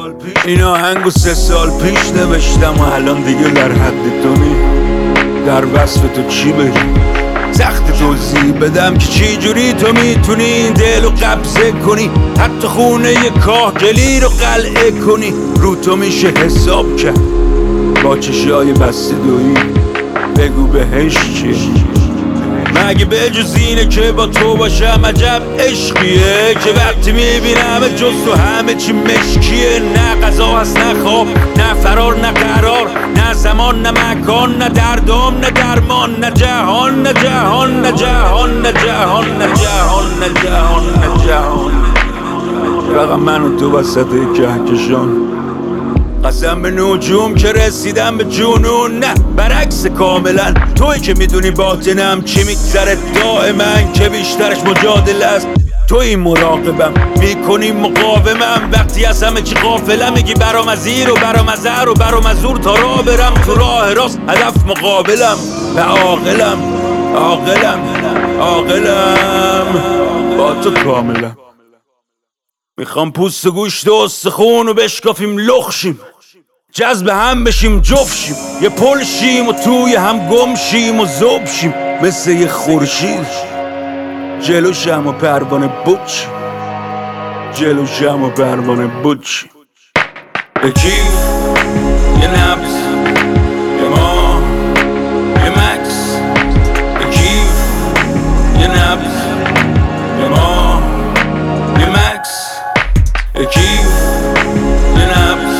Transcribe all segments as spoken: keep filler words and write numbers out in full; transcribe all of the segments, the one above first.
این آهنگو سه سال پیش نوشتم و الان دیگه در حد تو نی. در وصف تو چی بگم، سخت توضیح بدم که چی جوری تو میتونی این دل رو قبضه کنی، حتی خونه ی کاهگلی رو قلعه کنی. رو تو میشه حساب کرد با چشای بسته دویی، بگو بهش چیه مگه به جز اینه که با تو باشم. عجب عشقیه که وقتی میبینم جز تو همه چی مشکیه. نه غذا هست نه خواب نه فرار نه قرار، نه زمان نه مکان نه دردام نه درمان، نه جهان نه جهان نه جهان نه جهان نه جهان نه جهان نه جهان. رقم من و تو وسط کهکشان، قسم به نجوم که رسیدم به جنون. نه برعکس کاملا، توی که میدونی باطنم چی میگذره دائما، که بیشترش مجادله است. توی مراقبم میکنی مقاومم، وقتی از همه چی غافلم میگی برام از این و برام از هر و برام از اون، تا راه برم تو راه راست هدف مقابلم. و عاقلم عاقلم عاقلم با تو کاملم. میخوام پوست و گوشت و استخون و بشکافیم لخشیم، جذب هم بشیم جفت شیم، یه پل شیم و توی هم گم شیم و ذوب شیم. مثل یه خورشید جلوشم و پروانه بود شیم، جلوشم و پروانه بود شیم. به کیف یه نبض یه ما یه مکس، به کیف یه نبض یه ما یه مکس، به کیف یه نبض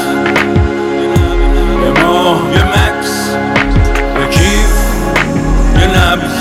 یه ما یه مکس، به کیف یه نبض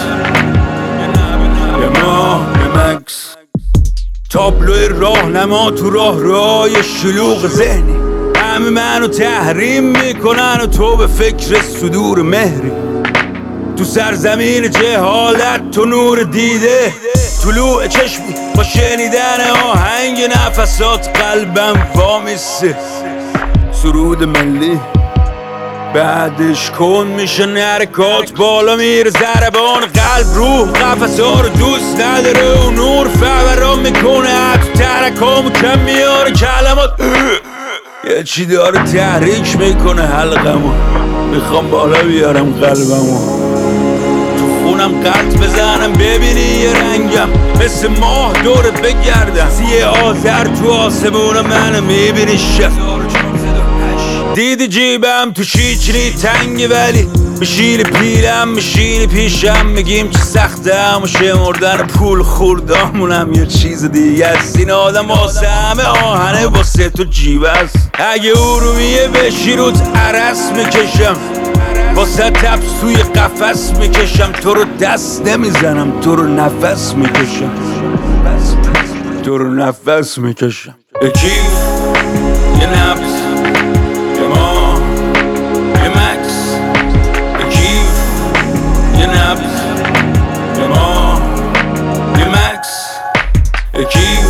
یه ما یه مکس. تابلوی راهنما تو راه رای شلوغ ذهنی، همه منو تحریم میکنن و تو به فکر صدور مهری. تو سرزمین جهالت تو نور دیده، طلوع چشمی با شنیدن آهنگ نفسات قلبم وامیسته. سرود ملی بعدش کن میشه حرکات، بالا میره ضربان قلب روح قفسا رو دوست نداره و نور فوران میکنه حتی ترکامو کم میاره کلمات. یه چی داره تحریک میکنه حلقمو، میخوام بالا بیارم قلبمو، تو خونم قلط بزنم ببینی یه رنگم، مثل ماه دورت بگردم یه آذر تو آسمون منو میبینی شف. دیدی جیبم تو شیچنی تنگه ولی میشینی پیلم میشینی پیشم، میگیم چه سخته هم و شمردن پول خوردامونم یه چیز دیگه است. این آدم واسه همه آهنه واسه تو جیب است. اگه ارومیه بشی روت عرس میکشم، واسه تبس توی قفس میکشم، تو رو دست نمیزنم تو رو نفس میکشم، تو رو نفس میکشم. به کیف یه نبض یه ما یه مکس، به کیف یه نبض یه ما یه مکس، به کیف